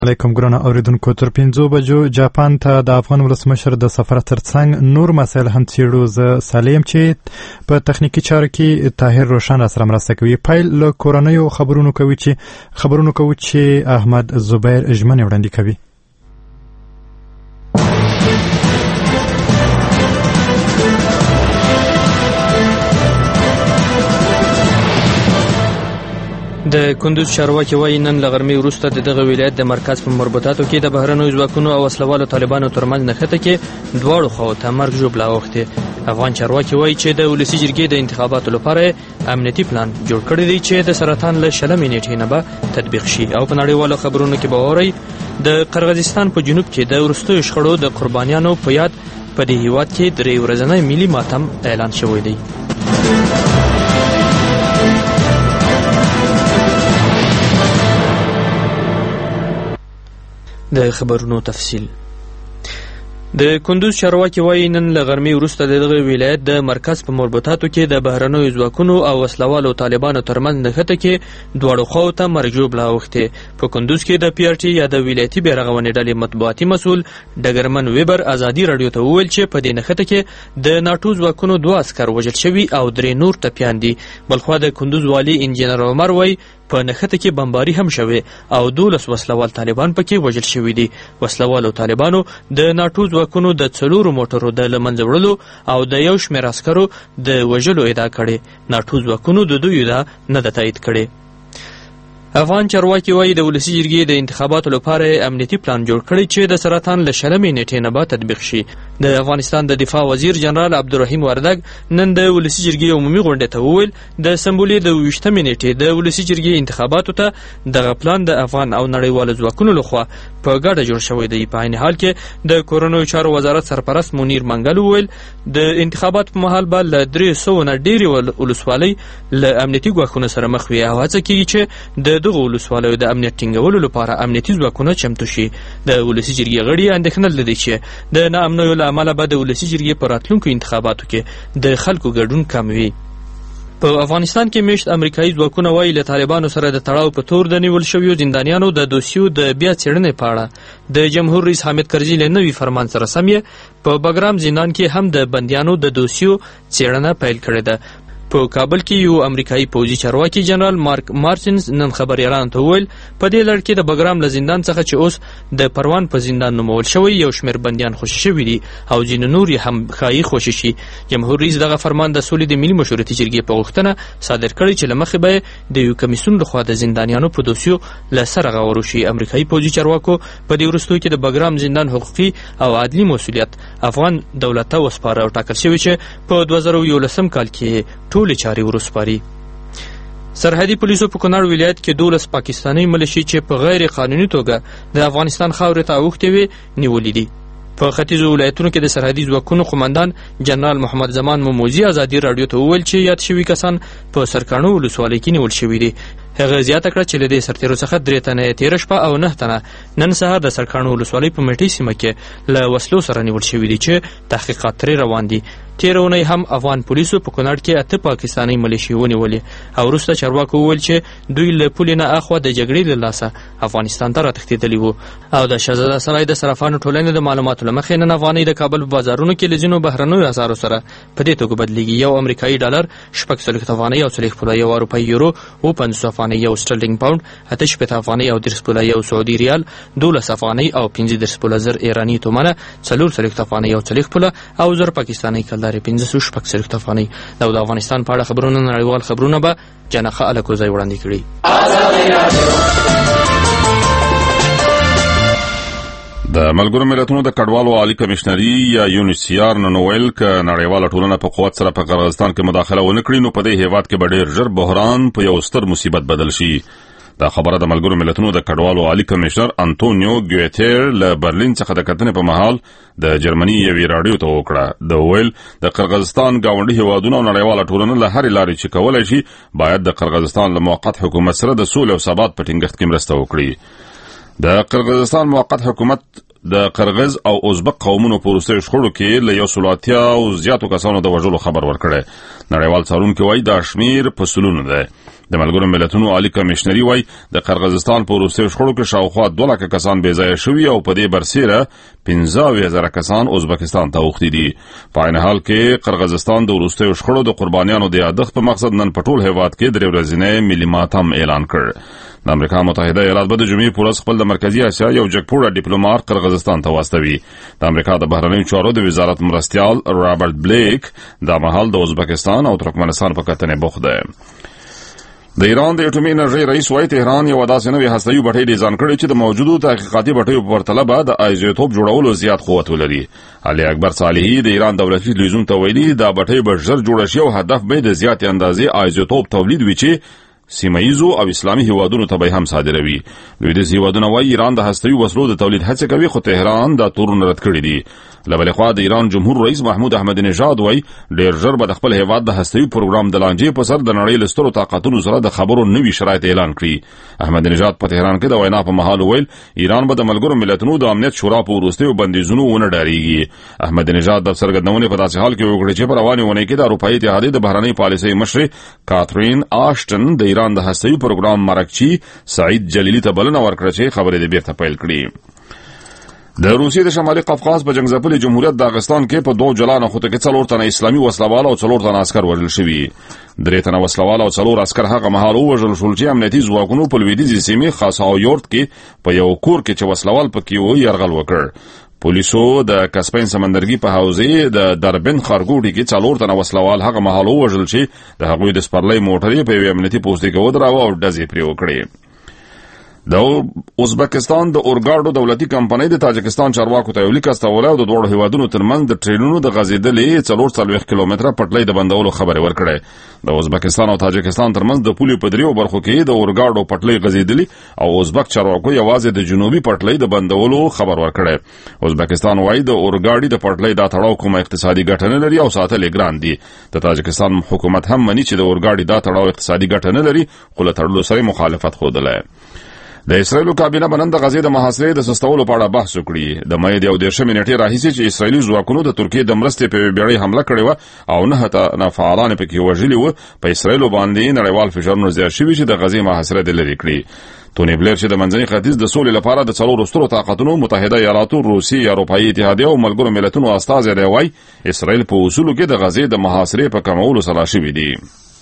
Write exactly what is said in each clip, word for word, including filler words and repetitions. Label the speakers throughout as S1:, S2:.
S1: علیکم ګرانه اوریدونکو، تر پنځو بجو جاپان ته د افغان ولسمشر د سفر ترڅنګ نور مسایل هم څیړو. زه سالیم چې په تخنیکی چارو کې طاهر روشن سره مرسته کوي. پیل له کورنیو خبرونو کوي چې خبرونو کوي چې احمد زبیر ژمنه وړاندې کوي.
S2: د کندوز چارواکي وایي نن له غرمې وروسته د دغه ولایت د مرکز په مربوطاتو کې د بهرنیو ځواکونو او وسلوالو طالبانو ترمنځ نښته کې دواړو خواو ته مرګ ژوبله اوښتې. افغان چارواکي وایي چې د ولسي جرګې د انتخاباتو لپاره امنیتي پلان جوړ کړی دی چې د سرطان له شلمې نیټې نه به تطبیق شي. او په نړیوالو خبرونو کې به واورئ د قرغیزستان په جنوب کې د وروستیو شخړو د قربانیانو په یاد په دې هیواد کې درې ورځنی ملي ماتم اعلان شوی دی. د خبرونو تفصیل. د کندوز چارواکي وایي نن له غرمې وروسته د دغه ولایت د مرکز په مربوطاتو کې د بهرنیو ځواکونو او وسلوالو طالبانو ترمنځ نښته کې دواړو خواو ته مرګ ژوبله اوښتې. په کندوز کې د پی ار ټي یا د ولایتي بیرغونې ډلې مطبوعاتي مسؤل ډګرمن ویبر ازادي راډیو ته وویل چې په دې نښته کې د ناټو ځواکونو دوه عسکر وژل شوي او درې نور ټپیان دي. بلخوا د کندوز والي انجینر عمر وایي په نښته کې بمباري هم شوې او دولس وسلوال طالبان پکې وژل شوي دي. وسلوالو طالبانو د ناټو ځواکونو د څلورو موټرو د له منځه وړلو او د یو شمېر عسکرو د وژلو ادعا کړې. ناټو ځواکونو د دوی ادعا نه ده تایید کړې. افغان چارواکي وایي د ولسي جرګې د انتخاباتو لپاره امنیتي پلان جوړ کړی چې د سرطان له شلمې نیټې نه به تطبیق شي. د افغانستان د دفاع وزیر جنرال عبدالرحیم وردګ نن د ولسي جرګې عمومي غونډې ته وویل د سمبولې د اوویشتمې نیټې د ولسي جرګې انتخاباتو ته دغه پلان د افغان او نړیوالو ځواکونو لخوا په ګډه جوړ شوی دی. په عین حال کې د کورنیو چارو وزارت سرپرست منیر منګل وویل د انتخاباتو په مهال به له درې سوو نه ډېرې ولسوالۍ له امنیتي ګواښونو سره مخ وي او هڅه کېږي چې د دغو ولسوالیو د امنیت ټینګولو لپاره امنیتي ځواکونه چمتو شي. د ولسي جرګې غړي اندېښنه لري چې د ناامنیو له امله به د ولسي جرګې په راتلونکو انتخاباتو کې د خلکو ګډون کم وي. په افغانستان کې میشت امریکایي ځواکونه وایي له طالبانو سره د تړاو په تور د نیول شویو زندانیانو د دوسیو د بیا څېړنې په اړه د جمهور رئیس حامد کرزي له نوي فرمان سره سم یې په بګرام زندان کې هم د بندیانو د دوسیو څېړنه پیل کړې ده. په کابل کې یو امریکایي پوځي چارواکي جنرال مارک مارټینز نن خبریالانو ته وویل په دې لړ کې د بګرام له زندان څخه چې اوس د پروان په زندان نومول شوی یو شمېر بندیان خوشي شوي دي او ځینې نور یې هم ښایي خوشي شي. جمهور رئیس دغه فرمان د سولې د ملي مشورتي جرګې په غوښتنه صادر کړی چې له مخې به د یو کمیسیون لخوا د زندانیانو په دوسیو له سره غور وشي. امریکایي پوځي چارواکو په دې وروستیو کې د بګرام زندان حقوقي او عدلي مسؤلیت افغان دولت ته وسپاره او ټاکل شوی چې په دوه زره یولسم کال کې ټولې چارې ورسپاري. سرحدي پولیسو په کونړ ولایت کې دولس پاکستاني ملیشې چې په غیر قانوني توګه د افغانستان خاورې ته اوښتې وې نیولې دي. په ختیځو ولایتونو کې د سرحدي ځواکونو قماندان جنرال محمد زمان موموزي ازادي راډیو ته وویل چې یاد شوي کسان په سرکاڼو ولسوالۍ کې نیول شوي دي. هغه زیاته کړه چې له دې سرتیرو څخه درې تنه تېره شپه او نه تنه نن سهار د سرکاڼو ولسوالۍ په میټۍ سیمه کې له وسلو سره نیول شوي دي چې تحقیقات ترې روان دي. تېره اونۍ هم افغان پولیسو په کونړ کې اته پاکستاني ملیشې ونیولې او وروسته چارواکو وویل چې دوی له پولې نه اخوا د جګړې له لاسه افغانستان ته راتښتېدلي وو. او د شهزاده سرای د صرافانو ټولنې د معلوماتو له مخې نن افغانۍ د کابل په بازارونو کې له ځینو بهرنیو اسعارو سره په دې توګه بدلېږي. یو امریکایي ډالر شپږ څلوېښت افغانۍ او څلوېښت پوله یو اروپایي یورو اووه پنځوس افغانۍ یو سټرلینګ پاونډ اته شپېته افغانۍ او دېرش پوله یو سعودي ریال دولس افغانۍ او پنځه دېرش پوله زر ایراني تومنه څلور څلوېښت افغانۍ او څلوېښت پوله او زر پاکستاني کلدارې پنځه سوه شپږ څلوېښت افغانۍ. دا د افغانستان په اړه خبرونه نړیوال خبرونه به جنخه الکوزی وړاندې کړي.
S3: د ملګرو ملتونو د کډوالو عالی کمشنري یا یونیسیار نن ویل ک نړیواله ټولنه په قوت سره په قرغیزستان کې مداخله ونه کړي نو په دې هیواد کې به ډېر ژر بحران په یو ستر مصیبت بدل شي. دا خبره د ملګرو ملتونو د کډوالو عالی کمشنر انټونیو ګویتر له برلین څخه د کتنې په مهال د جرمني یوې راډیو ته وکړه. د ویل د قرغیزستان گاونډي هیوادونو او نړیواله ټولنه له هرې لارې چې کولای شي باید د قرغیزستان له موقت حکومت سره د سولې او ثبات په ټینګښت کې مرسته وکړي. د قرغیزستان موقت حکومت د قرغیز او ازبک قومونو په وروستیو شخړو کې له یو سل اتیا او زیاتو کسانو د وژلو خبر ورکړی. نړیوال څارونکي وایي دا شمېر په سلونو دی. د ملګرو ملتونو عالی کمشنري وایي د قرغیزستان په وروستیو شخړو کې شاوخوا دوه لکه کسان بې ځایه شوي او په دې برسیره پنځه اویا زره کسان ازبکستان ته اوښتي دي. په عین حال کې قرغیزستان د وروستیو شخړو د قربانیانو د یادښت په مقصد نن په ټول هیواد کې درې ورځنی ملي ماتم اعلان کړ. د امریکا متحده ایالات به د جمعې په ورځ خپل د مرکزي اسیا یو جګپوړه ډیپلوماټ قرغیزستان ته واستوي. د امریکا د بهرنیو چارو د وزارت مرستیال رابرټ بلیک دا مهال د ازبکستان او ترکمنستان په کتنې بوخت دی. د ایران د اټومي انرژي رئیس وايي تهران یو داسې نوې هسته‌یي بټۍ ډیزاین کړې چې د موجودو تحقیقاتي بټیو په پرتله به د ایزوټوپ جوړولو زیات قوت ولري. علي اکبر صالحي د ایران دولتي تلویزیون ته ویلي دا بټۍ به ژر جوړه شي او هدف به د زیاتې اندازې ایزوټوپ تولید وي چې سیمایزو او اسلامي هیوادونو ته به هم صادروي. لویدیځ هیوادونه وايي ایران د هسته‌یي وسلو د تولید هڅه کوي خو تهران دا تورونه رد کړي دي. له بلې خوا د ایران جمهور رئیس محمود احمد نژاد وايي ډېر ژر به د خپل هیواد د هسته‌یي پروګرام د لانجې په سر د نړۍ له سترو طاقتونو سره د خبرو نوي شرایط اعلان کړي. احمد نژاد په تهران کې د وینا په مهال ویل ایران به د ملګرو ملتونو د امنیت شورا په وروستیو بندیزونو ونه ډارېږي. احمد نژاد د څرګندونې په داسې حال کې وکړې چې په روانې اونۍ کې د اروپایي اتحادیې د بهرنۍ پالیسۍ مشرې کاترین آشټن د ایران د هسته‌یي پروګرام مرکچی سعید جلیلی ته بلنه ورکړه چې خبرې د بیرته پیل کړي. د روسیې د شمالي قفقاز په جنگځپلي جمهوریت داغستان کې په دوه جلا نښتو کې څلور تنه اسلامي وسلوال او څلور تنه عسکر وژل شوي. درې تنه وسلوال او څلور عسکر هغه مهال وژل شول چې امنیتي ځواکونو په لویدیځې سیمې خاصاویورت کې په یو کور کې چې وسلوال پکې و یرغل وکړ. پولیسو د کاسپین سمندرګي په حوزې د دربن خارګوډي کې څلور تنه وسلوال هغه مهال وژل چې د هغوی د سپرلۍ موټرې په یو امنیتي پوسټ کې ودراوه او ډزې پرې وکړې. د ازبکستان د اورګاډو دولتي کمپنۍ د تاجکستان چارواکو ته یو لیک استولی او د دواړو هیوادونو ترمنځ د ټرینونو د غځېدلې څلور څلوېښت کیلومتره پټلۍ د بندولو خبرې ورکړې. د ازبکستان او تاجکستان ترمنځ د پولې په دریو برخو کې د اورګاډو پټلۍ غځېدلې او ازبک چارواکو یوازې د جنوبي پټلۍ د بندولو خبر ورکړی. ازبکستان وایي د اورګاډي د پټلۍ دا تړاو کومه اقتصادي ګټه نه لري او ساتل یې ګران دي. د تاجکستان حکومت هم مني چې د اورګاډي دا تړاو اقتصادي ګټه نه لري خو له تړلو سره مخالفت ښودلی. د اسرایلو کابینه به نن د غزې د محاصرې د سستولو په اړه بحث وکړي. د مې د یو دېرشمې نېټې راهیسې چې اسرایلي ځواکونو د ترکیې د مرستې په یوې بېړۍ حمله کړې وه او نهه تنه فعالان پکې وژلي وه، په اسرایلو باندې نړیوال فشارونه زیات شوي چې د غزې محاصره دې لرې کړي. توني بلیر چې د منځني ختیځ د سولې لپاره د څلورو سترو طاقتونو متحده ایالاتو، روسیې، اروپایي اتحادیه او ملګرو ملتونو استازی دی وایي اسرایل په اصولو کې د غزې د محاصرې په کمولو سلا شوي دي.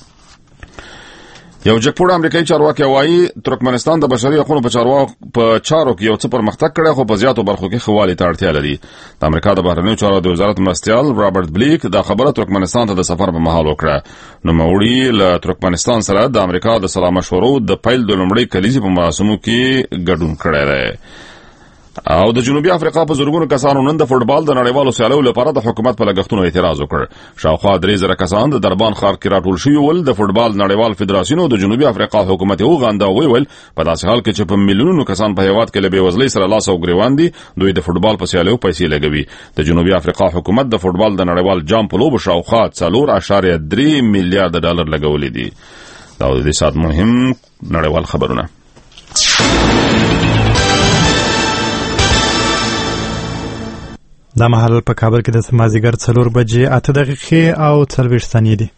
S3: یو جګپوړه امریکایي چارواکي وایي ترکمنستان د بشري حقوقو په چارو په چارو کې یو څه پرمختګ کړی خو په زیاتو برخو کې ښه والي ته اړتیا لري. د امریکا د بهرنیو چارو د وزارت مرستیال رابرټ بلیک دا خبره ترکمنستان ته د سفر په مهال وکړه. نوموړي له ترکمنستان سره د امریکا د سلا مشورو د پیل د لومړۍ کلیزې په مراسمو کې ګډون کړی دی. او د جنوبي افریقا په زورګونو کسانو نن د فوټبال د نړیوالو سیالیو لپاره د حکومت په لګښتونو اعتراض وکړ. شاوخوا درې زره کسان د دربان ښار کې راټول شوي ول. د فوټبال نړیوال فدراسیون او د جنوبي افریقا حکومت یې وغانده او ویل په داسې حال کې چې په میلیونونو کسان په هیواد کې له بېوزلۍ سره لاس او ګریوان دي، دوی د فوټبال په سیالیو پیسې لګوي. د جنوبي افریقا حکومت د فوټبال د نړیوال جام په لوبو شاوخوا څلور اعشاریه درې میلیارډ ډالر لګولي دي. دا د دې سات مهم نړیوال خبرونه.
S1: دا مهال په کابل کې د مازدیګر څلور بجې اته دقیقې او څلوېښت ثانیې دي.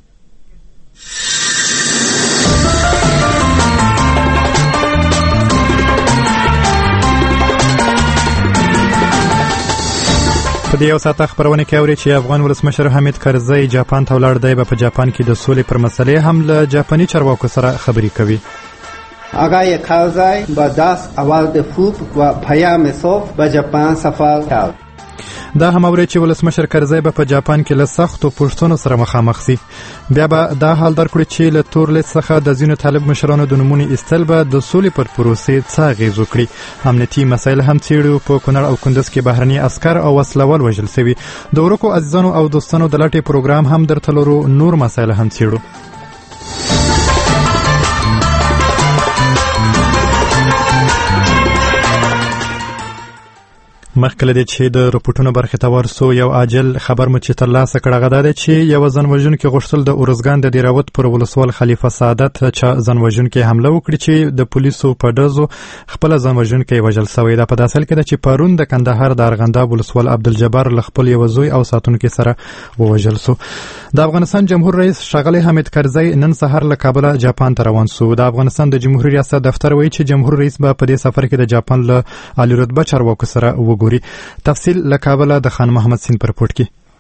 S1: په دې یو ساعت خبرونه کې اوري چې افغان ولسمشر حامد کرزی جاپان ته ولاړ دی. په جاپان کې د سولې پر مسلې هم له جاپاني چارواکو سره خبرې کوي.
S4: آقای کرزی با دست آورد خوب و پیام صلح به جاپان سفر کرد.
S1: دا هم اوري چې ولسمشر کرزی به په جاپان کې له سختو پوښتنو سره مخامخ سي. بیا به دا حال درکړي چې له تور لیست څخه د ځینو طالب مشرانو د نومونې ایستل به د سولې پر پروسې څه اغېز وکړي. امنیتي مسایل هم څېړو. په کونړ او کندز کې بهرني عسکر او وسلوال وژل سوي. د ورکو عزیزانو او دوستانو د لټې پروګرام هم درته لرو. نور مسایل هم څېړو. مخکې له دې چې د رپورټونو برخې ته ورسو یو عاجل خبر مو چې ترلاسه کړ هغه دا دی چې یوه ځانوژونکي غوښتل د ارزګان د دیراوت پر ولسوال خلیفه سعادت چا ځانوژونکي حمله وکړي چې د پولیسو په ډزو خپله ځانوژونکی وژل سوی ده. په داسې حال کې ده چې پرون د کندهار د ارغنداب ولسوال عبدالجبار له خپل یوه زوی او ساتونکي سره ووژل سو. د افغانستان جمهور رئیس ښاغلی حامد کرزی نن سهار له کابله جاپان ته روان سو. د افغانستان د جمهوریت ریاست دفتر وایي چې جمهور رئیس به په دې سفر کې د جاپان له عالی رتبه چارواکو سره وګوري. تفصیل له کابله د خان محمد سین پر رپورټ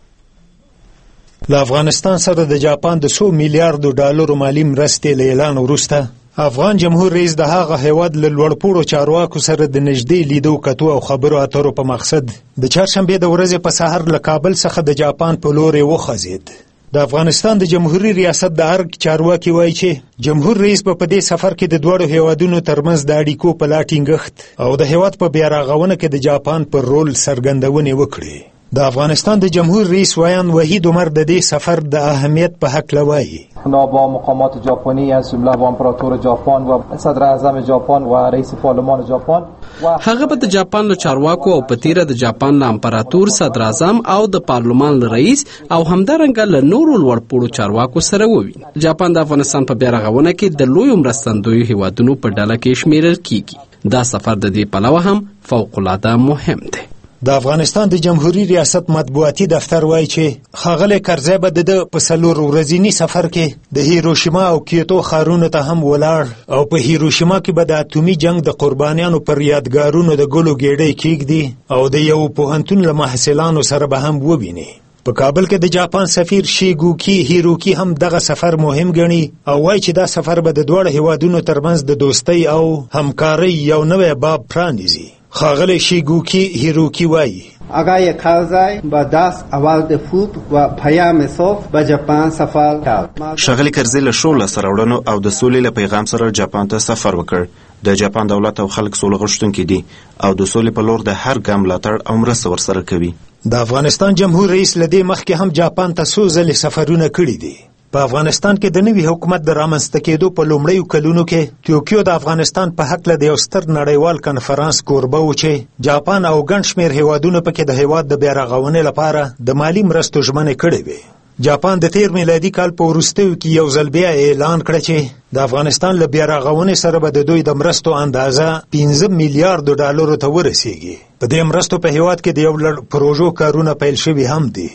S1: کې.
S5: له افغانستان سره د جاپان د څو میلیارډو ډالرو مالي مرستې له اعلان وروسته افغان جمهور رئیس د هغه هیواد له لوړپوړو چارواکو سره د نږدې لیدو کتو او خبرو اترو په مقصد د چهارشنبې د ورځې په سهار له کابل څخه د جاپان په لور وخوځېد. د افغانستان د جمهوریت ریاست د ارګ چارواکي وایي چې جمهور رئیس په دې سفر کې د دوړو هیوادونو ترمنځ د اړیکو په لا ټینګښت او د هیواد په بیا رغونه کې د جاپان پر رول څرګندونې وکړي. د افغانستان د جمهور رئیس ویان وحید عمر د دې سفر د اهمیت په حق لوایي.
S6: با مقامات ژاپنی از جمله با امپراتور ژاپن و صدر اعظم ژاپن و رئیس پارلمان ژاپن
S7: هغه به د جاپان له چارواکو او په تیره د جاپان له امپراتور صدر اعظم او د پارلمان له رئیس او همدارنګه له نورو لوړپوړو چارواکو سره وویني. جاپان د افغانستان په بیا رغونه کې د لویو مرستندویو هیوادونو په ډله کې شمیرل کیږي. دا سفر د دې پلوه هم فوق العاده مهم دی.
S5: د افغانستان د جمهوریت ریاست مطبوعاتي دفتر وایي چې ښاغلی کرزی به د په څلور ورځني سفر کې د هیروشیما او کیوتو ښارونو ته هم ولاړ او په هیروشیما کې به د اتومي جنگ د قربانیانو پر یادګارونو د ګلو ګېډۍ کیږدي او د یو پوهنتون له محصلانو سره به هم وویني. په کابل کې د جاپان سفیر شیګوکی هیروکی هم دغه سفر مهم ګڼي او وایي چې دا سفر به د دواړو هیوادونو ترمنځ د دوستۍ او همکارۍ یو نوی باب پرانیزي. خاغلی شیگوکی هیروکی وایی
S4: آقای کرزی با دست اول خوب و پیام صلح به ژاپن سفر کرد.
S8: ښاغلی کرزی له ښو لاسته راوړنو او د سولې له پیغام سره جاپان ته سفر وکړ. د جاپان دولت او خلک سوله غوښتونکي دي او د سولې په لور د هر ګام ملاتړ او مرسته ورسره کوي.
S5: د افغانستان جمهور رئیس له دې مخکې هم جاپان ته څو ځلې سفرونه کړي دي. په افغانستان کې د نوي حکومت د رامنځته کېدو په لومړیو کلونو کې ټوکیو د افغانستان په هکله د یو ستر نړیوال کنفرانس کوربه و چې جاپان او ګڼ شمېر هیوادونو پکې د هیواد د بیا رغونې لپاره د مالي مرستو ژمنې کړې وې. جاپان د تیر میلادي کال په وروستیو کې یو ځل بیا اعلان کړ چې د افغانستان له بیا رغونې سره به د دوی د مرستو اندازه پنځه میلیارډو ډالرو ته ورسیږي. په دې مرستو په هیواد کې د یو لړ پروژو کارونه پیل شوي هم دي.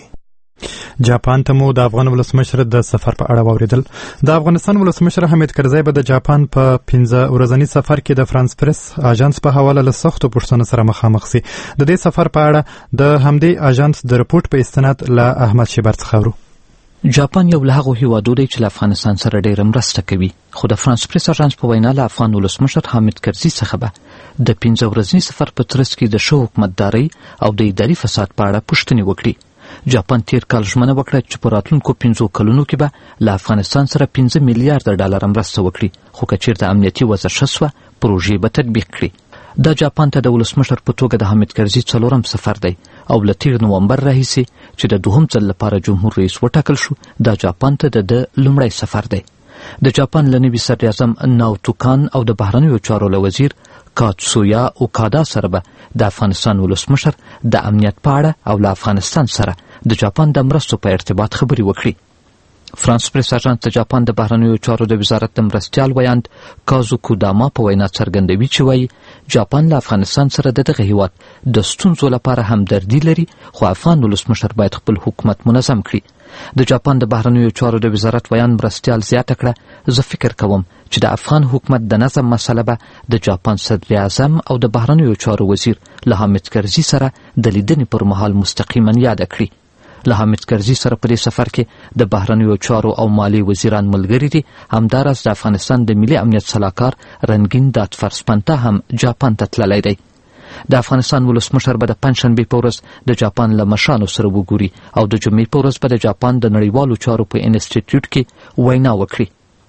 S1: جاپان ته مو د افغان ولسمشر د سفر په اړه واوریدل. د افغانستان ولسمشر حامد کرزی به د جاپان په پنځه ورځني سفر کې د فرانس پریس اژانس په حواله له سختو پوښتنو سره مخامخ سي. د دې سفر په اړه د همدې اژانس د رپورټ په استناد له احمد شیبر څخه اورو.
S9: جاپان یو له هغو هیوادو دی چې له افغانستان سره ډېره مرسته کوي، خو د فرانس پریس اژانس په وینا له افغان ولسمشر حامد کرزي څخه به د پنځه ورځني سفر په ترڅ کې د ښه حکومتدارۍ او د اداري فساد په اړه پوښتنې وکړي. جاپان تیر کال ژمنه وکړه چې په راتلونکو پنځو کلونو کې به له افغانستان سره پنځه میلیارډ ډالر مرسته وکړي، خو که چیرته امنیتي وضع ښه سوه پروژې به تطبیق کړي. دا جاپان ته د ولسمشر په توګه د حامد کرزي څلورم سفر دی او له تیر نومبر راهیسې چې د دوهم ځل لپاره جمهور رئیس وټاکل شو، دا جاپان ته د ده لومړی سفر دی. د جاپان له نوي صدر اعظم ناوتوکان او د بهرنیو چارو له وزیر کاتسویا اوکادا سره به د افغانستان ولسمشر د امنیت په اړه او له افغانستان سره د جاپان د مرستو په ارتباط خبرې وکړي. فرانس پریس اژانس د جاپان د بهرنیو چارو د وزارت د مرستیال ویاند کازو کوداما په وینا څرګندوي چې وایي جاپان له افغانستان سره د دغه هیواد د ستونزو لپاره همدردي لري، خو افغان ولسمشر باید خپل حکومت منظم کړي. د جاپان د بهرنیو چارو د وزارت ویاند مرستیال زیاته کړه، زه فکر کوم چې د افغان حکومت د نظم مسله به د جاپان صدر اعظم او د بهرنیو چارو وزیر له حامد کرزي سره د لیدنې پر مهال مستقیما یاده کړي. له حامد کرزي سره په دې سفر کې د بهرنیو چارو او مالی وزیران ملګري دي. همداراز د افغانستان د ملي امنیت سلاکار رنګین داتفرسپنته هم جاپان ته تللی دی. د افغانستان ولسمشر به د پنجشنبې په ورځ د جاپان له مشرانو سره وګوري او د جمعې په ورځ به د جاپان د نړیوالو چارو په انسټیټیوټ کې وینا وکړي.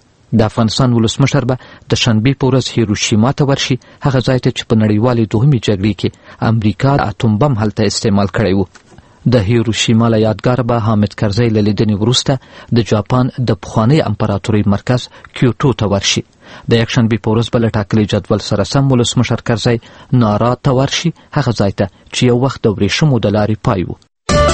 S9: د افغانستان ولسمشر به د شنبې په ورځ هیروشیما ته ورشي، هغه ځای ته چې په نړیوالې دوهمې جګړې کې امریکا اتوم بم هلته استعمال کړی و. د هیروشیما له یادګار به حامد کرزی له لیدنې وروسته د جاپان د پخوانۍ امپراتورۍ مرکز کیوټو ته ورشي. د یکشنبې په ورځ به له ټاکلي جدول سره سم ولسمشر کرزی نارا ته ورشي هغه ځای ته چې یو وخت د ورېښمو د لارې پای و.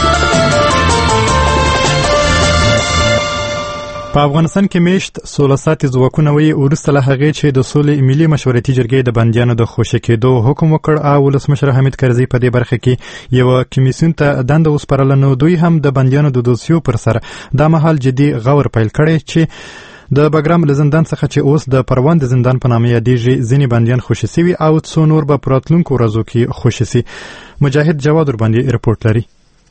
S1: په افغانستان کې میشت سوله ساتي ځواکونه وایي وروسته له هغې چې د سولې ملي مشورتي جرګې د بندیانو د خوشي کېدو حکم وکړ او ولسمشر حمید کرزي په دې برخه کې یوه کمیسیون ته دنده وسپارله، نو دوی هم د بندیانو د دوسیو پر سر دا مهال جدي غور پیل کړی چې د بګرام له زندان څخه چې اوس د پروان د زندان په نامه یادېږي ځینې بندیان خوشي سوي او څو نور به په راتلونکو ورځو کې خوشي سي. مجاهد جواد ورباندې رپورټ لري.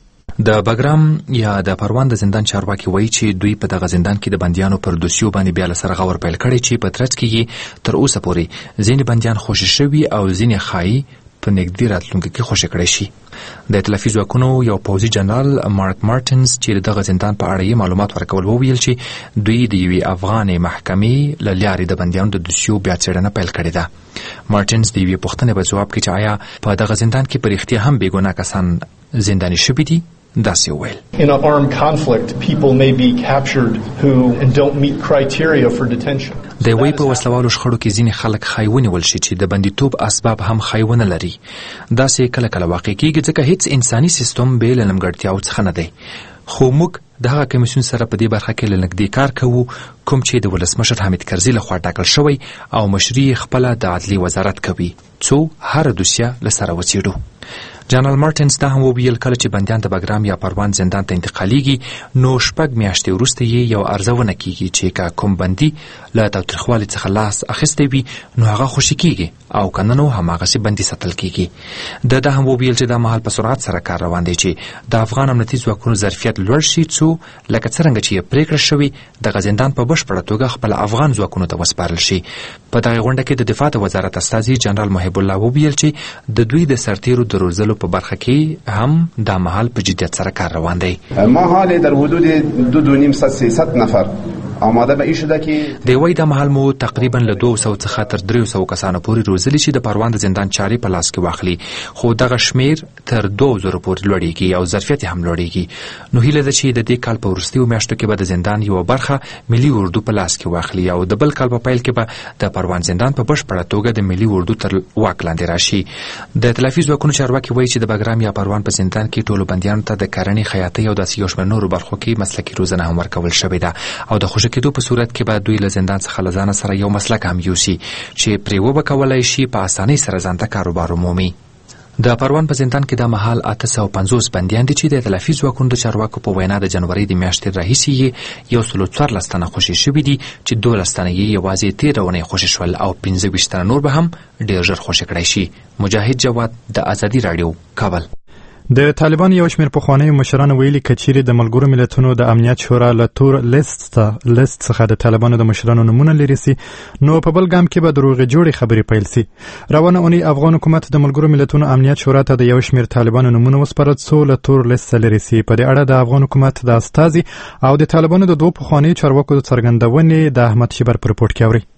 S10: د بګرام یا د پروان د زندان چارواکي وایي چې دوی په دغه زندان کې د بندیانو پر دوسیو باندې بیا له سره غور پیل کړی چې په ترڅ کې تر اوسه پورې ځینې بندیان خوشي شوي او ځینې ښایي په نږدې راتلونکي کې خوشي کړی شي. د ائتلافي ځواکونو یو پوځي جنرال مارک مارټنز چې دغه زندان په اړه یې معلومات ورکول وویل چې دوی د یوې افغاني محکمې له لارې د بندیانو د دوسیو بیا څېړنه پیل کړې ده. مارټنز د یوې پوښتنې په ځواب کې چې آیا په دغه زندان کې په رښتیا هم بې ګناه کسان زنداني شوي دي داسې وویل.
S11: In an armed conflict, people may be captured who don't meet criteria for detention.
S10: د وی په وسلوالو شخړو کې ځینې خلک ښایي ونیول شي چې د بندیتوب اسباب هم ښایي ونه لري. داسې کله کله واقع کېږي ځکه هیڅ انساني سیستم بې له نیمګړتیاوو څخه نه دی. خو موږ د هغه کمیسیون سره په دې برخه کې له نږدې کار کوو کوم چې د ولسمشر حمید کرزي لخوا ټاکل شوی او مشري یې خپله د عدلي وزارت کوي څو هره دوسیه له سره وڅېړو. جنرال مارټنز دا هم وویل کله چې بندیان د بګرام یا پروان زندان ته انتقالیږي نو شپږ میاشتې وروسته یې یو ارزونه کیږي چې که کوم بندي له تاوتریخوالي څخه لاس اخیستی وي نو هغه خوشي کیږي او که نه نو هماغسې بندي ساتل کیږي. ده دا هم وویل چې دا مهال په سرعت سره کار روان دی چې د افغان امنیتي ځواکونو ظرفیت لوړ شي څو لکه څرنګه چې یې پریکړه شوې دغه زندان په بشپړه توګه خپل افغان ځواکونو ته وسپارل شي. په دغه غونډه کې د دفاع د وزارت استازي جنرال محب الله وویل چې د دوی د سرتیرو د روزلو په برخه کې هم دا مهال په جدیت سره کار روان دی.
S12: ما حال در حدود دو دو نیم ست سیصد نفر آماده به این شده که
S10: دی وای دا مهال مو تقریبا له دوه سوه څخه تر دریو سوو کسانو پورې روزلي چې د پروان د زندان چارې په لاس کې واخلي، خو دغه شمیر تر دوه زرو پورې لوړیږي او ظرفیت هم لوړیږي. نو هیله ده چې د دې کال په وروستیو میاشتو کې به د زندان یوه برخه ملي اردو په لاس کې واخلي او د بل کال په پیل کې به د پروان زندان په بشپړه توګه د ملي اردو تر واک لاندې راشي. د ائتلافي ځواکونو چارواکي وایي چې د بګرام یا پروان په زندان کې ټولو بندیانو ته د کرنې، خیاطۍ او داسې یو شمېر نورو برخو کې مسلکي روزنه هم ورکول شوې ده او د خوشي کېدو په صورت کې به دوی له زندان څخه له ځانه سره یو مسلک هم یوسي چې پرې وبه کولی شي په اسانۍ سره ځان ته کاروبار ومومي. د پروان په زندان کې دا مهال اته سوه پنځوس بندیان دي چې د ائتلافي ځواکونو د چارواکو په وینا د جنورۍ د میاشتې راهیسې یې یو سلو څوارلس تنه خوشي شوي دي چې دولس تنه یې یوازې تېره اونۍ خوشي شول او پنځه ویشت تنه نور به هم ډېر ژر خوشي کړی شي. مجاهد جواد د ازادي راډیو کابل.
S1: د طالبان یو شمېر پخوانیو مشرانو ویلي که چیرې د ملګرو ملتونو د امنیت شورا له تور لیست څخه د طالبانو د مشرانو نومونه لرې سي نو په بل ګام کې به دروغې جوړې خبرې پیل سي. روانه اونۍ افغان حکومت د ملګرو ملتونو امنیت شورا ته د یو شمېر طالبانو نومونه وسپارل څو له تور لیست لرې سي. په دې اړه د افغان حکومت د استازي او د طالبانو د دوو پخوانیو چارواکو د څرګندونې د احمد شیبر په رپورټ کې اوري.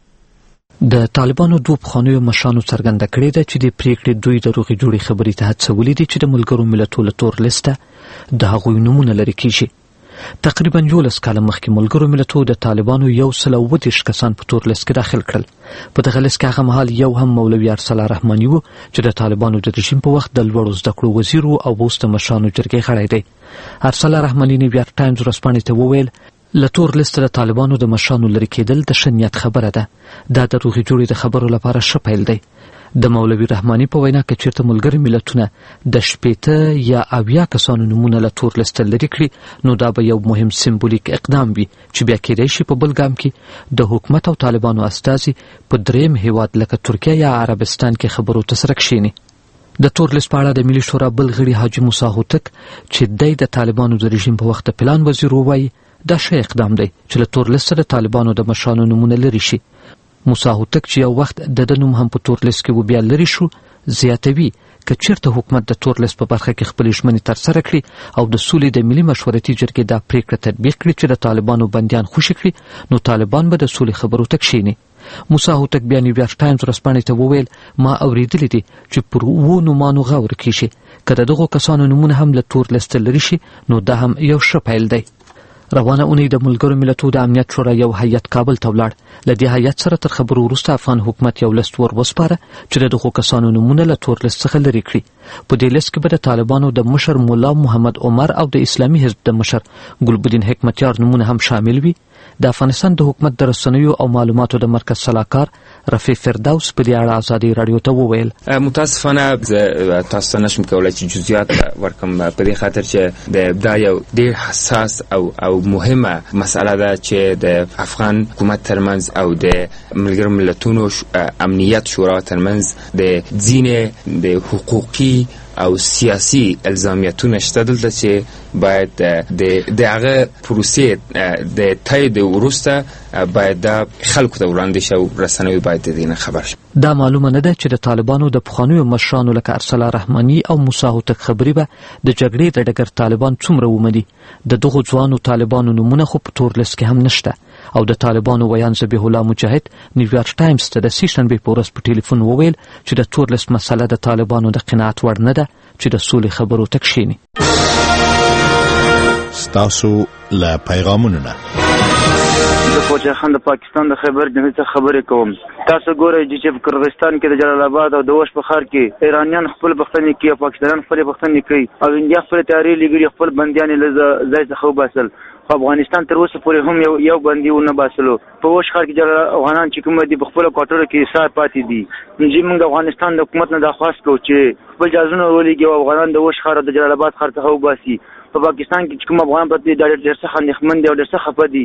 S9: د طالبانو دوه پخوانیو مشرانو څرګنده کړې ده چې د پریکړې دوی د روغې جوړې خبرې ته هڅولي دي چې د ملګرو ملتونو له تور لیسته د هغوی نومونه لرې کیږي. تقریبا یولس کاله مخکې ملګرو ملتونو د طالبانو یو سل او اووه دېرش کسان په تور لیست کې داخل کړل. په دغه لیست کې هغه مهال یو هم مولوي ارسلا رحماني و چې د طالبانو د رژیم په وخت د لوړو زده کړو وزیر و او اوس د مشرانو جرګې غړی دی. ارسلا رحماني نیویارک ټایمز ورځپاڼې ته وویل له تور لیست د طالبانو د مشرانو لرې کېدل د ښه نیت خبره ده. دا د روغې جوړې د خبرو لپاره ښه پیل دی. د مولوي رحماني په وینا که چېرته ملګري ملتونه د شپېته یا اویا کسانو نومونه له تور لیسته لرې کړي نو دا به یو مهم سمبولیک اقدام وي چې بیا کېدای شي په بل ګام کې د حکومت او طالبانو استازي په دریم هیواد لکه ترکیه یا عربستان کې خبرو ته سره کښېني. د تور لیست په اړه د ملي شورا بل غړي حاجي موسی هوتک چې دی د طالبانو د رژیم په وخت د پلان وزیر ووایي دا ښه اقدام دی چې له تور لیسته د طالبانو د مشرانو نومونه لرې شي. موسی هوتک چې یو وخت د ده نوم هم په تور لیست کې و بیا لرې شو زیاتوي که چېرته حکومت د تور لیست په برخه کې خپلې ژمنې ترسره کړي او د سولې د ملي مشورتي جرګې دا پریکړه تطبیق کړي چې د طالبانو بندیان خوشي کړي نو طالبان به د سولې خبرو ته کښېني. موسی هوتک بیا نیویارک ټایمز ورځپاڼې ته وویل ما اورېدلي دي چې پر اوو نومانو غور کېږي. که د دغو کسانو نومونه هم له تور لیسته لرې شي نو دا هم یو ښه پیل دی. روانه اونۍ د ملګرو ملتونو د امنیت شورا یو هیئت کابل ته ولاړ. له دې هیئت سره تر خبرو وروسته افغان حکومت یو لیست ور وسپاره چې د دغو کسانو نومونه له تور لیست څخه لرې کړي. په دې لیست کې به د طالبانو د مشر مولا محمد عمر او د اسلامي حزب د مشر ګلبدین حکمتیار نومونه هم شامل وي. د افغانستان د حکومت د رسنیو او معلوماتو د مرکز سلاکار رفیع فردوس په دې اړه ازادي رادیو ته وویل:
S13: متاسفانه تاسو ته نشم کولی چې جزئیات ورکم په دې خاطر چې د دا یو ډېر حساس او او مهمه مسله ده چې د افغان حکومت ترمنځ او د ملګرو ملتونو امنیت شورا ترمنځ د ځینې د حقوقي او سیاسي الزامیتونه شته دلته چې باید د د هغه پروسې د تایید وروسته باید د خلکو ته وړاندې شي او رسنیو باید د دې نه خبر شي.
S9: دا معلومه نه ده چې د طالبانو د پخوانیو مشرانو لکه ارسلا رحماني او موسی هوتک خبري به د جګړې د ډګر طالبان څومره ومني. د دغو ځوانو طالبانو نومونه خو په تور لیست کې هم نشته. او د طالبانو ویان ذبیح الله مجاهد نیویارک ټایمز ته د سې شنبې په ورځ په ټلیفون وویل چې د تور لیست مسله د طالبانو د قناعت وړ نه ده چې د سولې خبرو ته کښیني.
S14: ستاسو له پیغامونو نه
S15: د فوجي خان د پاکستان د خیبر جنوب څخه خبرې کوم. تاسو ګورئ چې په قرغیزستان کې د جلال آباد او د وش په ښار کې ایرانیان خپل پښتنې کوي او پاکستانیان خپل پښتنې کوي او انډیا خپل تیاری لګړي خپل بنديان له ځای څخه وباسل. په افغانستان تر اوسه پورې هم یو یو بندي ونه باسلو. په وش ښار کې جلال افغانان چې کوم دي په خپل کوټرو کې سار پاتې دي. چې موږ د افغانستان د حکومت نه درخواست کوو چې خپل جازونه ولېږي او افغانان د وش ښار او د جلال آباد ښار څخه وباسي. په پاکستان کې کوم افغان پاتې دا ډېر څه اندېښمن دي او ډېر څه خفه دي.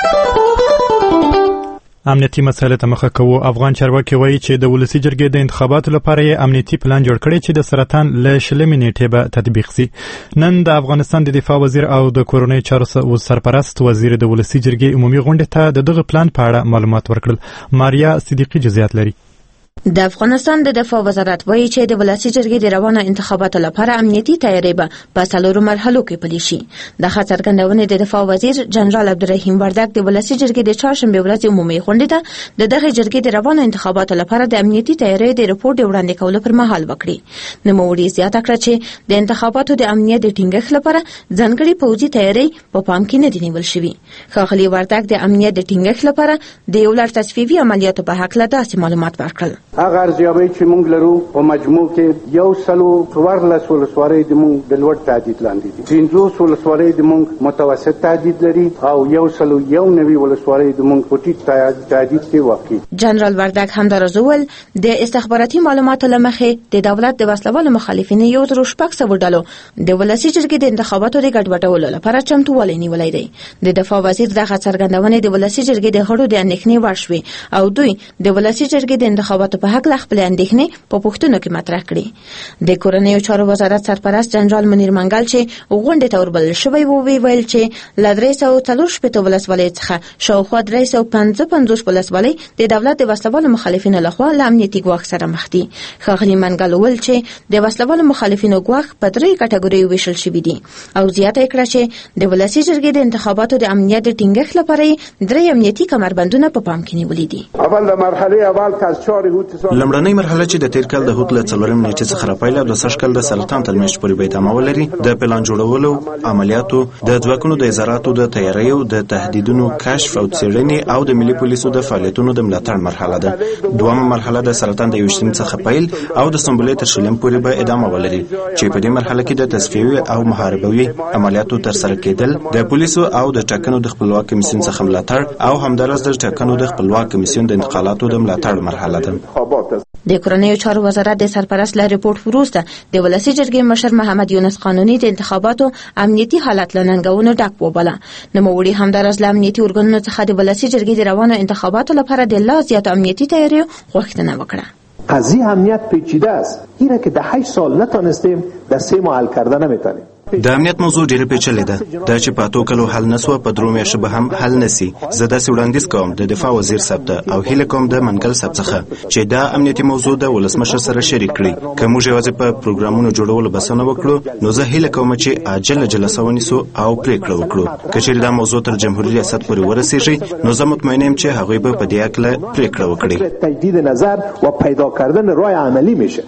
S1: امنیتي مسایلو ته مخه کوو. افغان چارواکي وایي چې د ولسي جرګې د انتخاباتو لپاره یې امنیتي پلان جوړ کړی چې د سرطان له شلمې نیټې به تطبیق شي. نن د افغانستان د دفاع وزیر او د کورنۍ چارو سرپرست وزیر د ولسي جرګې عمومي غونډې ته د دغه پلان په اړه معلومات ورکړل. ماریا صدیقي جزئیات لري.
S16: د افغانستان د دفاع وزارت وایي چې د ولسي جرګې د روانه انتخاباتو لپاره امنیتي تیاری به په څلورو مرحلو کې پلي شي. د څرګندونې د دفاع وزیر جنرال عبدالرحیم وردګ د ولسي جرګې د چهارشنبې ورځې عمومي غونډې ته د دغه جرګې د روانه انتخاباتو لپاره د امنیتي تیاری د رپورټ وړاندې کولو پر مهال وکړي. نوموړي زیاته کړه چې د انتخاباتو د امنیت د ټینګښت لپاره ځانګړي پوځي تیاری په پام کې نه دی نیول شوی. ښاغلي وردګ د امنیت د ټینګښت لپاره د یو لړ تصفیوي عملیاتو په هکله داسې معلومات ورکړل.
S17: هغه ارزیابي چې موږ لرو په مجموع کې یو سلو څوارلس ولسوالۍ د موږ د لوړ تهدید لاندې دي. پنځوس ولسوالۍ د موږ متوسط تهدید لري او یو سلو یو نوي ولسوالۍ د موږ په ټیټ تهدید کې واقع.
S16: جنرال وردګ همداراز وویل د استخباراتي معلوماتو له مخې د دولت د وسلوالو مخالفینو یو تر شپږ سوه ډلو د ولسي جرګې د انتخاباتو د ګډوډولو لپاره چمتووالی نیولی دی. د دفاع وزیر دغه څرګندونې د ولسي جرګې د غړو د اندېښنې وړ شوې او دوی د ولسي جرګې د انتخاباتو په هکله خپل اندېښنې په پوښتنو کې مطرح کړي. د کورنیو چارو وزارت سرپرست جنرال منیر منګل چې غونډې ته وربلل شوی و ویل چې له درې سوه څلور شپېته ولسوالیو څخه شاوخوا درې سوه پنځه پنځوس ولسوالۍ د دولت د وسلوالو مخالفینو لخوا له امنیتي ګواښ سره مخ دي. ښاغلي منګل وویل چې د وسلوالو مخالفینو ګواښ په درې کټګوریو ویشل شوي دي او زیاته کړه چې د ولسي جرګې د انتخاباتو د امنیت د ټینګښت لپاره درې امنیتي کمربندونه په پام کې نیولي دي.
S17: اول د مرحله اول که از چهار
S8: لمړنۍ مرحله چې د تیر کال د هوت له څلورم نیټې څخه راپیل او د سږ کال د سرطان تر میاشتې پورې به ادامه ولري. د پلان جوړولو، عملیاتو، د ځواکونو د اداراتو د تیاریو، د تهدیدونو کشف او څېړنې او د ملي پولیسو د فعالیتونو د ملاتړ مرحله ده. دویمه مرحله د سرطان د یویشتم څخه پیل او د سنبلې تر شلم پورې به ادامه ولري چې په دې مرحله کې د تصفیوي او محاربوي عملیاتو ترسره کېدل، د پولیسو او د ټاکنو د خپلواک کمیسیون څخه ملاتړ او همدارس د ټاکنو د خپلواک کمیسیون د انتقالاتو د ملاتړ مرحله ده.
S16: د کورنیو چارو وزارت د سرپرست له رپورټ وروسته د ولسي جرګې مشر محمد یونس قانوني د انتخاباتو امنیتي حالت له ننګونو ډک وباله. نوموړي همداراز له امنیتي ارګانونو څخه د ولسي جرګې د روانو انتخاباتو لپاره د لا زیاتو امنیتي تیاریو غوښتنه وکړه.
S18: قضیه امنیت پیچیده است. اینه که ده هشت سال نتونستیم در سه ماه حل کردن نمیتونیم.
S8: د امنیت موضوع ډیره پیچلې ده. دا چې په اتو کلو حل نسوه په درو میاشتو به هم حل نسی. زه داسې وړاندیز کوم د دفاع وزیر صاحب ته او هیله کوم د منګل صاحب څخه چې دا امنیتي موضوع د ولسمشر سره شریک کړي. که موږ یوازې په پروګرامونو جوړولو بسنه وکړو نو زه هیله کوم چې عاجله جلسه ونیسو او پریکړه وکړو. که چېرې دا موضوع تر جمهوریت ریاست پورې ورسیږي نو زه مطمئن یم چې هغوی به په دې هکله پریکړه وکړي.
S18: تجدید نظر و پیدا کردن رای عملی میشه.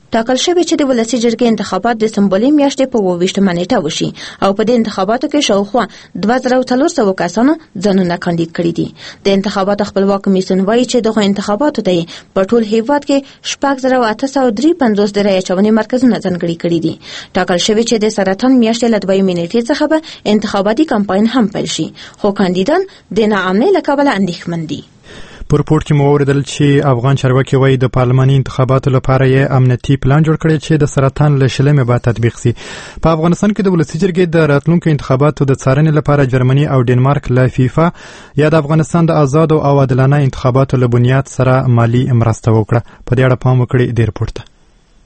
S16: ټاکل شوی چې د ولسي جرګې انتخابات د سمبولي میاشتې په اووه نیټه وشي او په دې انتخاباتو کې شاوخوا دوه زره څلور سوه کسانو ځانونه کاندید کړي دي. د انتخاباتو خپلواک کمیسیون وایي چې دغه انتخاباتو ته په ټول هیواد کې شپږ زره اته سوه درې پنځوس د رایې اچونې مرکزونه ځانګړي کړي دي. ټاکل شوی چې د سرطان میاشتې له دویمې نیټې څخه به انتخاباتي کمپاین هم پیل شي، خو کاندیدان د ناامنۍ له کبله اندېښمن دي.
S1: پر پورت کې مو اوریدل چې افغان چارواکي وایي د پارلماني انتخاباتو لپاره یې امنیتي پلان جوړ کړی چې د سرطان له شلمې به تطبیق سي. په افغانستان کې د ولسي جرګې د راتلونکو انتخاباتو د څارنې لپاره جرمني او ډنمارک له فیفا یا د افغانستان د آزادو او عادلانه انتخاباتو له بنیاد سره مالی مرسته وکړه. په دې اړه پام وکړئ د ریپورت ته.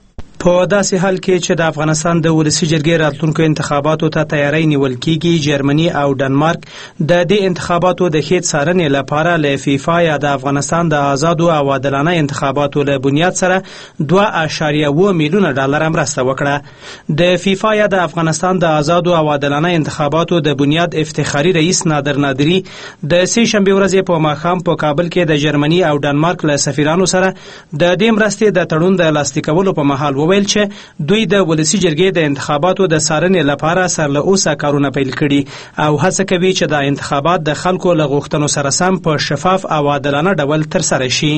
S19: په داسې حال کې چې د افغانستان د ولسي جرګې راتلونکو انتخاباتو ته تیاری نیول کیږي، جرمني او ډنمارک د دې انتخاباتو د ښې څارنې لپاره له فیفا یا د افغانستان د آزادو او عادلانه انتخاباتو له بنیاد سره دوه اعشاریه اووه میلیونه ډالر مرسته وکړه. د فیفا یا د افغانستان د آزادو او عادلانه انتخاباتو د بنیاد افتخاري رئیس نادر نادري د سې شنبې ورځې په ماښام په کابل کې د جرمني او ډنمارک له سفیرانو سره د دې مرستې د تړون د لاسلیکولو په مهال وویل چې دوی د ولسي جرګې د انتخاباتو د څارنې لپاره سر له اوسه کارونه پیل کړي او هڅه کوي چې د انتخابات د خلکو له غوښتنو سره سم په شفاف او عادلانه ډول ترسره شي.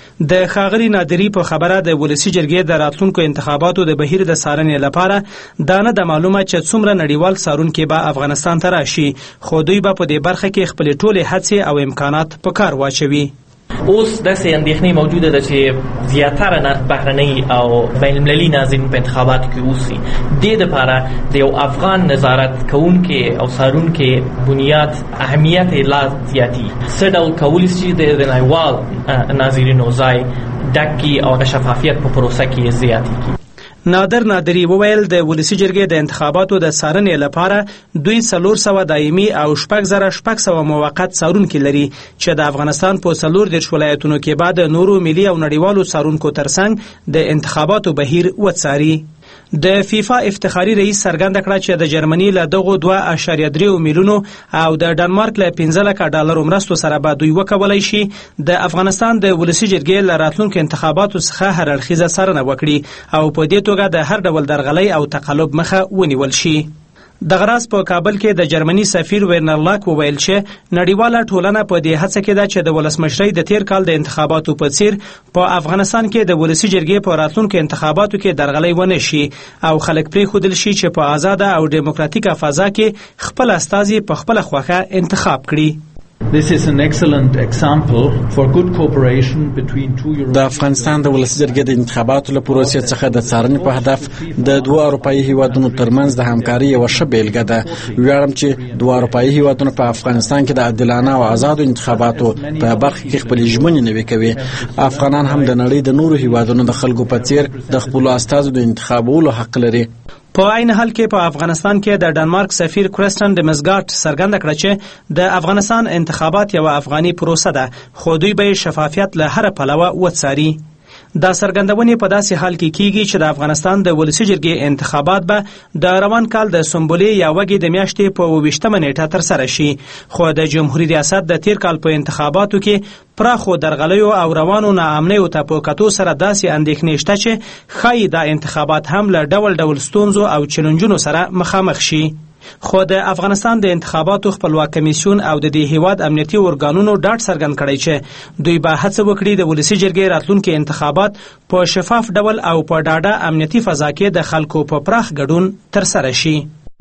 S19: د ښاغلي نادري په خبره د ولسي جرګې د راتلونکو انتخاباتو د بهیر د څارنې لپاره دا نه د معلومه چې څومره نړیوال څارونکي به افغانستان ته راشي، خو دوی به په دې برخه کې خپلې ټولې هڅې او امکانات په کار واچوي.
S20: اوس داسې اندېښنې موجوده ده چې زیاتره بهرنۍ او بین المللي ناظرین په انتخاباتو کې اوسي. دې دپاره د یو افغان نظارت کوونکي او څارونکي بنیاد اهمیت یې لا زیاتي. څه ډول کولی شي د نړیوال ناظرینو ځای ډک کړي او د شفافیت په پروسه کې زیاتې کړي.
S19: نادر نادري وویل د ولسي جرګې د انتخاباتو د څارنې لپاره دوی څلور سوه دایمي او شپږ زره شپږ سوه موقت څارونکي لري چې د افغانستان په څلور دېرش ولایتونو کې به د نورو ملي او نړیوالو څارونکو ترڅنګ د انتخاباتو بهیر وڅاري. د فیفا افتخاري رئیس څرګنده کړه چې د جرمني له دغو دوه اعشاریه درې میلیونو او د ډنمارک له پنځه لکه ډالرو مرستو سره به دوی وکولی شي د افغانستان د ولسي جرګې له راتلونکو انتخاباتو څخه هر اړخیزه څارنه وکړي او په دې توګه د هر ډول درغلۍ او تقلب مخه ونیول شي. دغه راز په کابل کې د جرمني سفیر ویرنر لاک وویل چې نړیواله ټولنه په دې هڅه کې ده چې د ولسمشرۍ د تیر کال د انتخاباتو په څیر په افغانستان کې د ولسي جرګې په راتلونکو انتخاباتو کې درغلۍ ونه شي او خلک پرېښودل شي چې په آزاده او ډیموکراتیکه فضا کې خپل استازي په خپله خوښه انتخاب کړي.
S21: This is an excellent example for good cooperation between two European.
S22: د افغانستان د ولسي جرګې د انتخاباتو له پروسې څخه د څارنې په هدف د دوه اروپایي هیوادونو ترمنځ د همکارۍ یوه ښه بیلګه ده. ویاړم چې دوه اروپایي هیوادونه په افغانستان کې د عادلانه او آزادو انتخاباتو په برخه کې خپلې ژمنې نوي کوي. افغانان هم د نړۍ د نورو هیوادونو د خلکو په څیر د خپلو استازو د انتخابولو حق لري.
S19: په عین حال کې په افغانستان کې د ډنمارک سفیر کرستن ډمسګارټ څرګنده کړه چې د افغانستان انتخابات یوه افغاني پروسه ده، خو دوی به شفافیت له هر پلوه وڅاري. دا څرګندونې په داسې حال کې کیږي چې د افغانستان د ولسي جرګې انتخابات به د روان کال د سنبلې یا وږې د میاشتې په اوویشتمه نیټه ترسره شي، خو د جمهوري ریاست د تیر کال په انتخاباتو کې پراخو درغلیو او روانو ناامنیو ته په کتو سره داسې اندېښنې شته چې ښایي دا انتخابات هم له ډول ډول ستونزو او چیلنجونو سره مخامخ شي. خو د افغانستان د انتخاباتو خپلواک کمیسیون او د دې هیواد امنیتي ارګانونو ډاډ څرګند کړی چې دوی به هڅه وکړي د ولسي جرګې راتلونکي انتخابات په شفاف ډول او په ډاډه امنیتي فضا کې د خلکو په پراخ ګډون ترسره شي.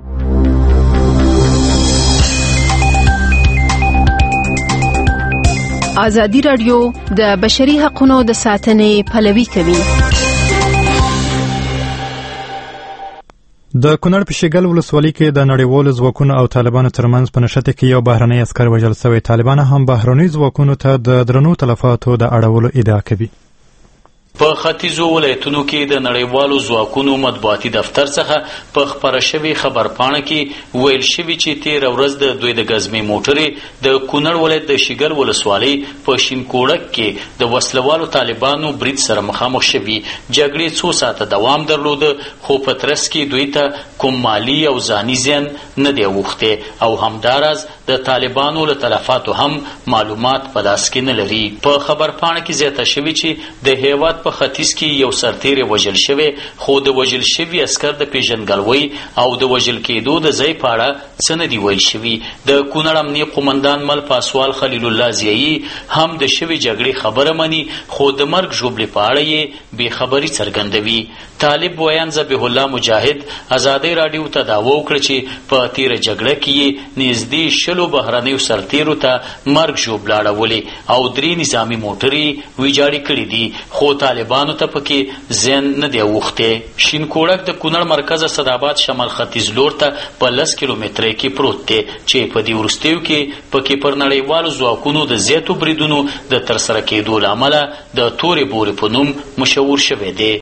S23: ازادي راډیو د بشري حقوقو د ساتنې پلوي کوي.
S1: د کونړ په شیګل ولسوالۍ کې د نړیوالو ځواکونو او طالبانو ترمنځ په نښته کې یو بهرنی عسکر وژل شوی. طالبان هم بهرنیو ځواکونو ته د درنو تلفاتو د اړولو ادعا کوي.
S24: په ختیځو ولایتونو کې د نړیوالو ځواکونو مطبوعاتي دفتر څخه په خپره شوې خبرپاڼه کې ویل شوي چې تېره ورځ د دوی د ګزمې موټرې د کونړ ولایت د شیګل ولسوالۍ په شینکوړک کې د وسلوالو طالبانو برید سره مخامخ شوي. جګړې څو ساعته دوام درلوده، خو په ترڅ کې دوی ته کوم مالي او ځاني زیان نه دی اوښتی او همداراز د طالبانو له تلفاتو هم معلومات په لاس کې نه لري. په خبرپاڼه کې زیاته شوي چې د هیواد په په ختیځ کې یو سرتیر وژل شوی، خو د وژل شوي عسکر د پیژنګلوۍ او د وژل کېدو د ځای په اړه څه نه دي ویل شوي. د کونړ امنیه قومندان مل پاسوال خلیل الله ضیایي هم د شوي جګړې خبره مني، خو د مرګ ژوبلې په اړه یې بېخبري څرګندوي. طالب ویان ذبیح الله مجاهد ازادۍ راډیو ته دعوه وکړه چې په تیره جګړه کې یې نږدې شلو بهرنیو سرتیرو ته مرګ ژوبله اړولې او درې نظامي موټرې ویجاړې کړي دي، خو طالبانو ته پکې زیان نه دی اوښتی. شینکوړک د کونړ مرکز اسداباد شمال ختیځ لور ته په لس کیلومتره کې پروت دی چې په دې وروستیو کې پکې پر نړیوالو ځواکونو د زیاتو بریدونو د ترسره کېدو له امله د تورې بورې په نوم مشهور شوی دی.